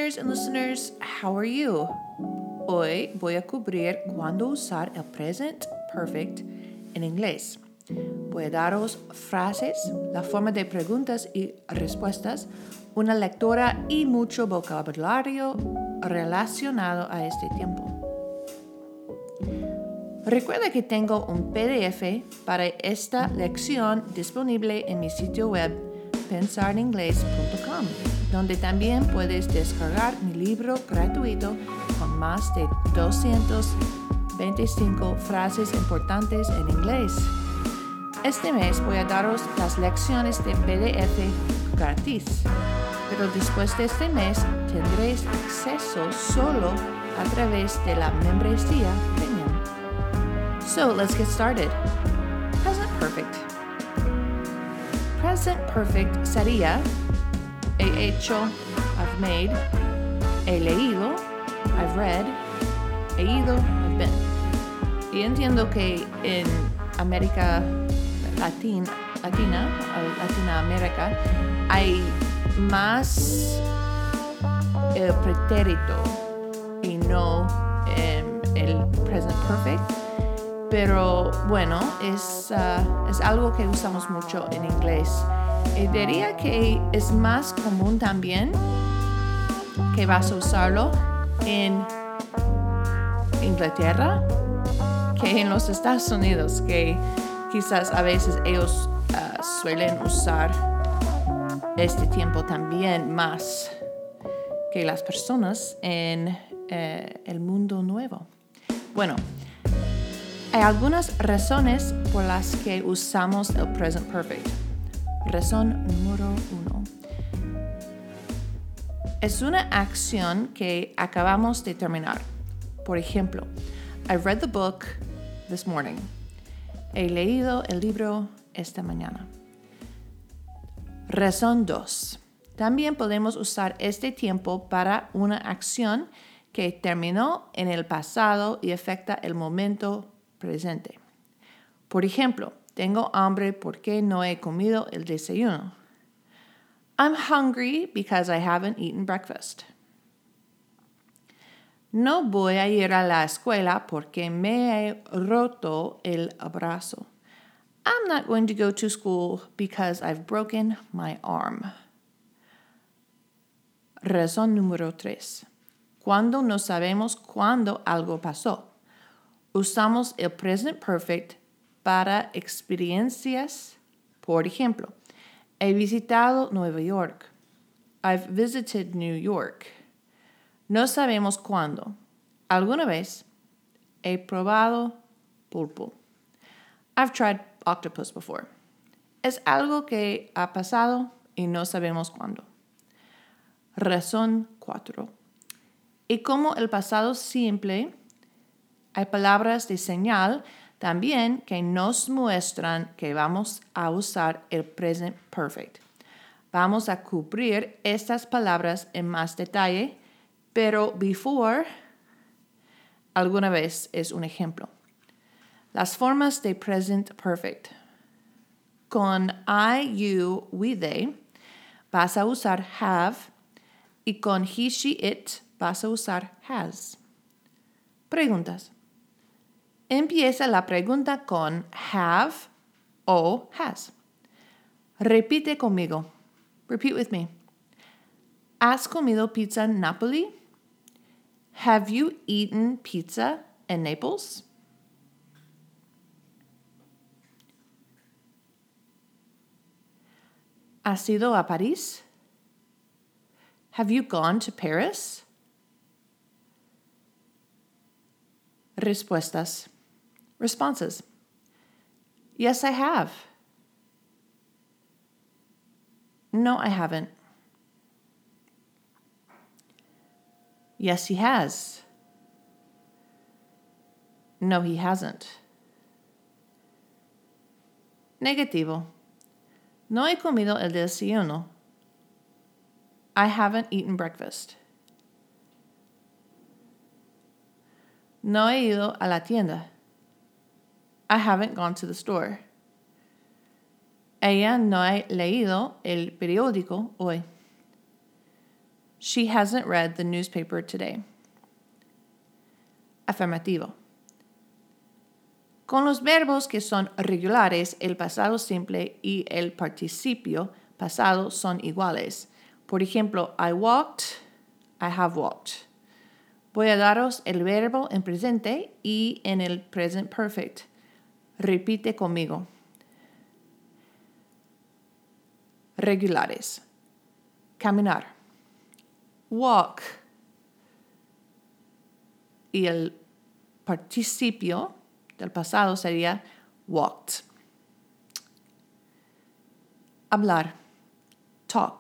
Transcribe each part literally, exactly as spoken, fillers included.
listeners and listeners, how are you? Hoy voy a cubrir cuándo usar el present perfect en inglés. Voy a daros frases, la forma de preguntas y respuestas, una lectura y mucho vocabulario relacionado a este tiempo. Recuerda que tengo un P D F para esta lección disponible en mi sitio web pensar en inglés punto com, donde también puedes descargar mi libro gratuito con más de doscientas veinticinco frases importantes en inglés. Este mes voy a daros las lecciones de P D F gratis, pero después de este mes tendréis acceso solo a través de la membresía premium. So let's get started. Present perfect. Present perfect sería he hecho, I've made, he leído, I've read, he ido, I've been. Y entiendo que en América Latina, Latina, Latinoamérica, hay más el pretérito y no eh, el present perfect. Pero bueno, es, uh, es algo que usamos mucho en inglés. Y diría que es más común también que vas a usarlo en Inglaterra que en los Estados Unidos, que quizás a veces ellos uh, suelen usar este tiempo también más que las personas en uh, el mundo nuevo. Bueno, hay algunas razones por las que usamos el present perfect. Razón número uno. Es una acción que acabamos de terminar. Por ejemplo, I read the book this morning. He leído el libro esta mañana. Razón dos. También podemos usar este tiempo para una acción que terminó en el pasado y afecta el momento presente. Por ejemplo, tengo hambre porque no he comido el desayuno. I'm hungry because I haven't eaten breakfast. No voy a ir a la escuela porque me he roto el brazo. I'm not going to go to school because I've broken my arm. Razón número tres. Cuando no sabemos cuándo algo pasó, usamos el present perfect para experiencias. Por ejemplo, he visitado Nueva York. I've visited New York. No sabemos cuándo. Alguna vez he probado pulpo. I've tried octopus before. Es algo que ha pasado y no sabemos cuándo. Razón cuatro. Y como el pasado simple, hay palabras de señal también que nos muestran que vamos a usar el present perfect. Vamos a cubrir estas palabras en más detalle, pero before alguna vez es un ejemplo. Las formas de present perfect. Con I, you, we, they vas a usar have y con he, she, it vas a usar has. Preguntas. Empieza la pregunta con have o has. Repite conmigo. Repeat with me. ¿Has comido pizza en Napoli? Have you eaten pizza in Naples? ¿Has ido a París? Have you gone to Paris? Respuestas. Responses. Yes, I have. No, I haven't. Yes, he has. No, he hasn't. Negativo. No he comido el desayuno. I haven't eaten breakfast. No he ido a la tienda. I haven't gone to the store. Ella no ha leído el periódico hoy. She hasn't read the newspaper today. Afirmativo. Con los verbos que son regulares, el pasado simple y el participio pasado son iguales. Por ejemplo, I walked, I have walked. Voy a daros el verbo en presente y en el present perfect. Repite conmigo. Regulares. Caminar. Walk. Y el participio del pasado sería walked. Hablar. Talk.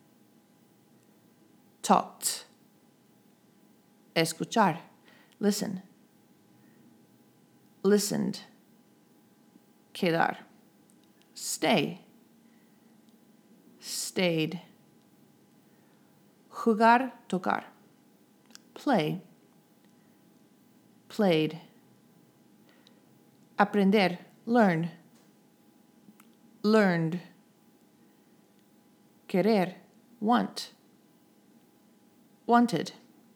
Talked. Escuchar. Listen. Listened. Quedar. Stay. Stayed. Jugar, tocar. Play. Played. Aprender, learn. Learned. Querer, want. Wanted.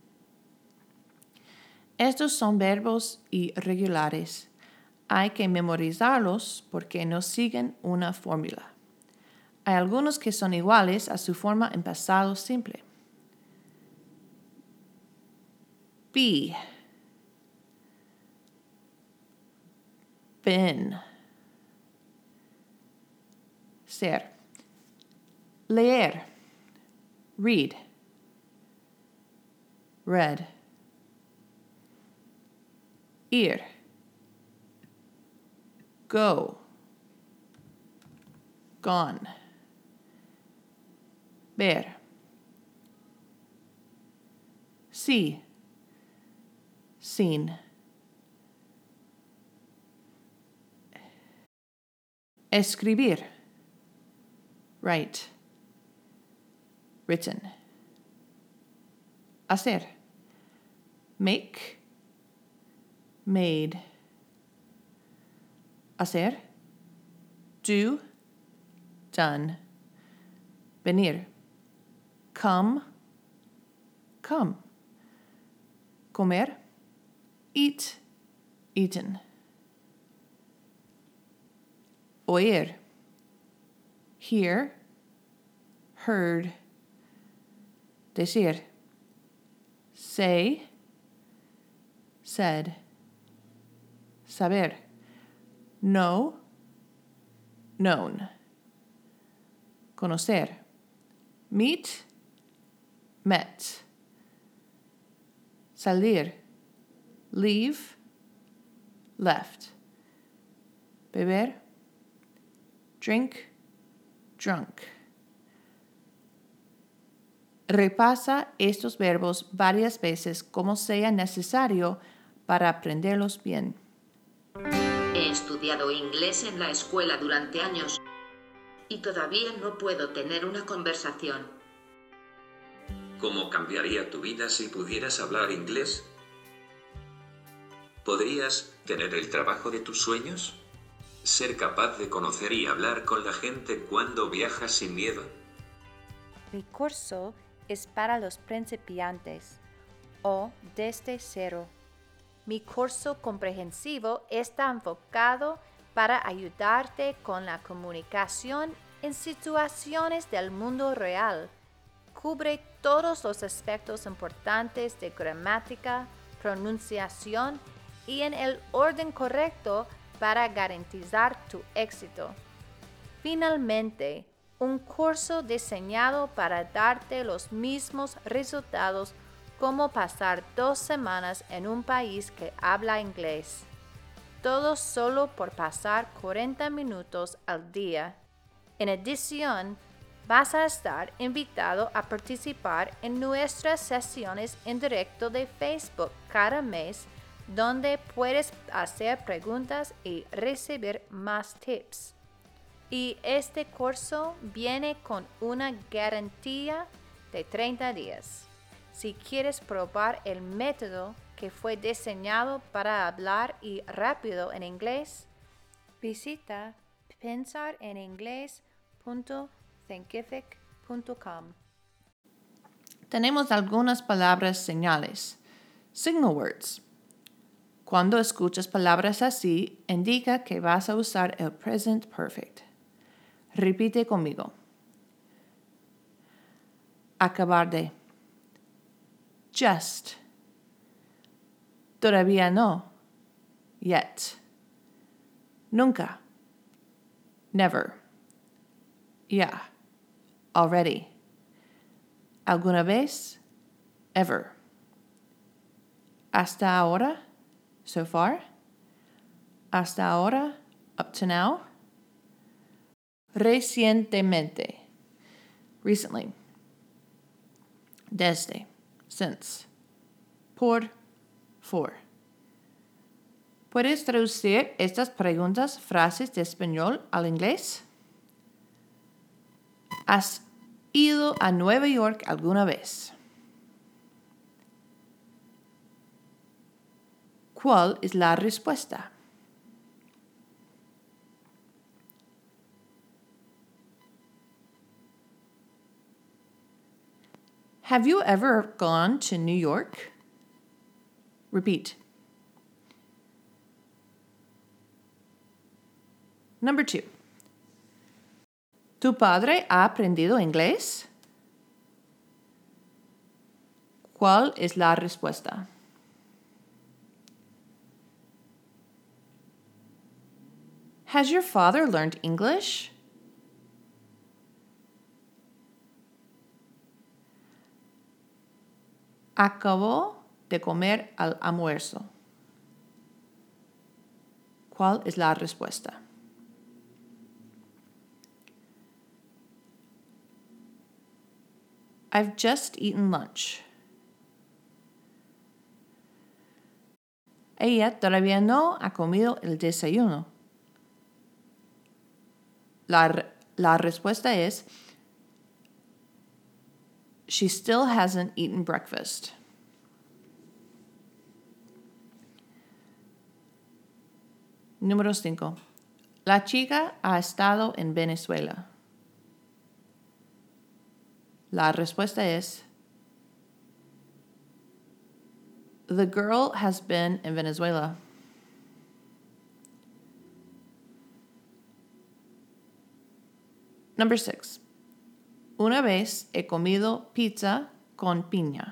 Estos son verbos irregulares. Hay que memorizarlos porque no siguen una fórmula. Hay algunos que son iguales a su forma en pasado simple. Be. Been. Ser. Leer. Read. Read. Ir. Go. Gone. Ver. See. Seen. Escribir. Write. Written. Hacer. Make. Made. Hacer. Do. Done. Venir. Come. Come. Comer. Eat. Eaten. Oír. Hear. Heard. Decir. Say. Said. Saber. Know. Known. Conocer. Meet. Met. Salir. Leave. Left. Beber. Drink. Drunk. Repasa estos verbos varias veces como sea necesario para aprenderlos bien. He estudiado inglés en la escuela durante años y todavía no puedo tener una conversación. ¿Cómo cambiaría tu vida si pudieras hablar inglés? ¿Podrías tener el trabajo de tus sueños? ¿Ser capaz de conocer y hablar con la gente cuando viajas sin miedo? Mi curso es para los principiantes o desde cero. Mi curso comprensivo está enfocado para ayudarte con la comunicación en situaciones del mundo real. Cubre todos los aspectos importantes de gramática, pronunciación y en el orden correcto para garantizar tu éxito. Finalmente, un curso diseñado para darte los mismos resultados como pasar dos semanas en un país que habla inglés. Todo solo por pasar cuarenta minutos al día. En adición, vas a estar invitado a participar en nuestras sesiones en directo de Facebook cada mes, donde puedes hacer preguntas y recibir más tips. Y este curso viene con una garantía de treinta días. Si quieres probar el método que fue diseñado para hablar y rápido en inglés, visita pensar en inglés punto thinkific punto com. Tenemos algunas palabras señales. Signal words. Cuando escuchas palabras así, indica que vas a usar el present perfect. Repite conmigo. Acabar de. Just. Todavía no. Yet. Nunca. Never. Yeah. Already. ¿Alguna vez? Ever. ¿Hasta ahora? So far? ¿Hasta ahora? Up to now? Recientemente. Recently. Desde. Since. Por. For. ¿Puedes traducir estas preguntas, frases de español al inglés? ¿Has ido a Nueva York alguna vez? ¿Cuál es la respuesta? Have you ever gone to New York? Repeat. Number two. ¿Tu padre ha aprendido inglés? ¿Cuál es la respuesta? Has your father learned English? Acabó de comer al almuerzo. ¿Cuál es la respuesta? I've just eaten lunch. Ella todavía no ha comido el desayuno. La, la respuesta es, she still hasn't eaten breakfast. Número cinco. La chica ha estado en Venezuela. La respuesta es, the girl has been in Venezuela. Number six. Una vez he comido pizza con piña.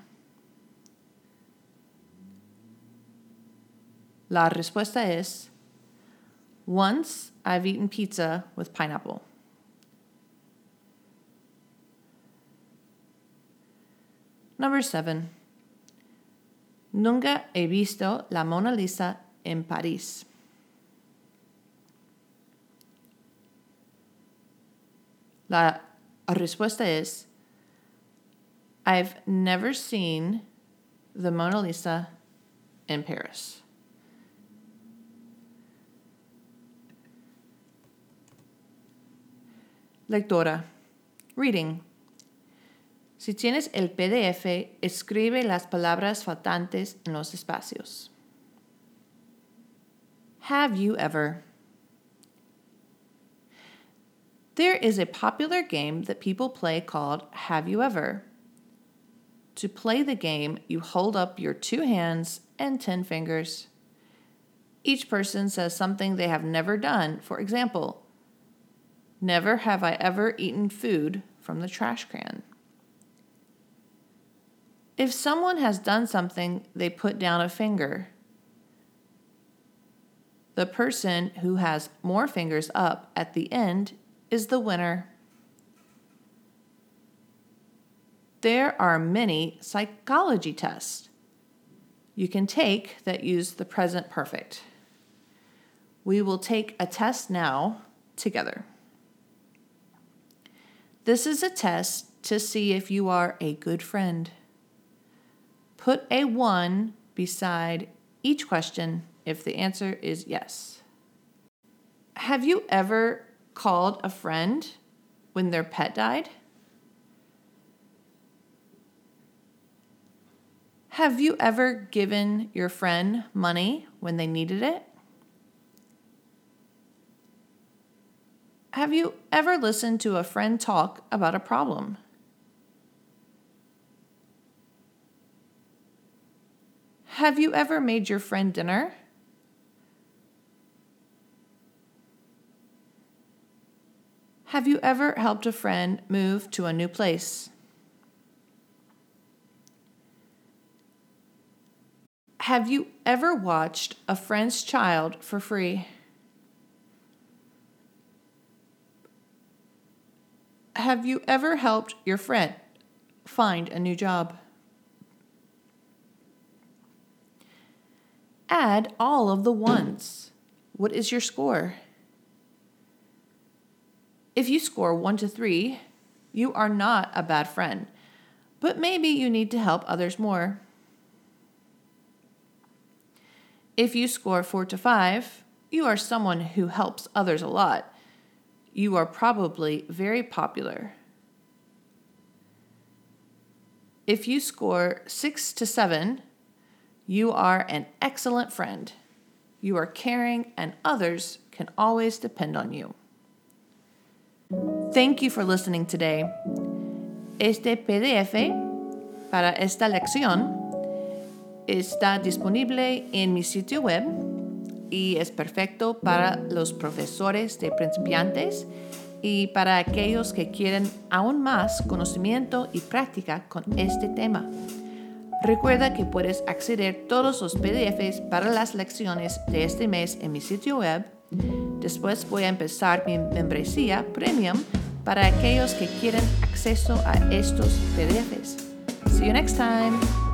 La respuesta es, once I've eaten pizza with pineapple. Number seven. Nunca he visto la Mona Lisa en París. La respuesta es, I've never seen the Mona Lisa in Paris. Lectora. Reading. Si tienes el P D F, escribe las palabras faltantes en los espacios. Have you ever? There is a popular game that people play called Have You Ever? To play the game, you hold up your two hands and ten fingers. Each person says something they have never done. For example, never have I ever eaten food from the trash can. If someone has done something, they put down a finger. The person who has more fingers up at the end is the winner. There are many psychology tests you can take that use the present perfect. We will take a test now together. This is a test to see if you are a good friend. Put a one beside each question if the answer is yes. Have you ever called a friend when their pet died? Have you ever given your friend money when they needed it? Have you ever listened to a friend talk about a problem? Have you ever made your friend dinner? Have you ever helped a friend move to a new place? Have you ever watched a friend's child for free? Have you ever helped your friend find a new job? Add all of the ones. What is your score? If you score one to three, you are not a bad friend, but maybe you need to help others more. If you score four to five, you are someone who helps others a lot. You are probably very popular. If you score six to seven, you are an excellent friend. You are caring and others can always depend on you. Thank you for listening today. Este P D F para esta lección está disponible en mi sitio web y es perfecto para los profesores de principiantes y para aquellos que quieren aún más conocimiento y práctica con este tema. Recuerda que puedes acceder a todos los P D Fs para las lecciones de este mes en mi sitio web. Después voy a empezar mi membresía premium para aquellos que quieren acceso a estos P D Fs. See you next time.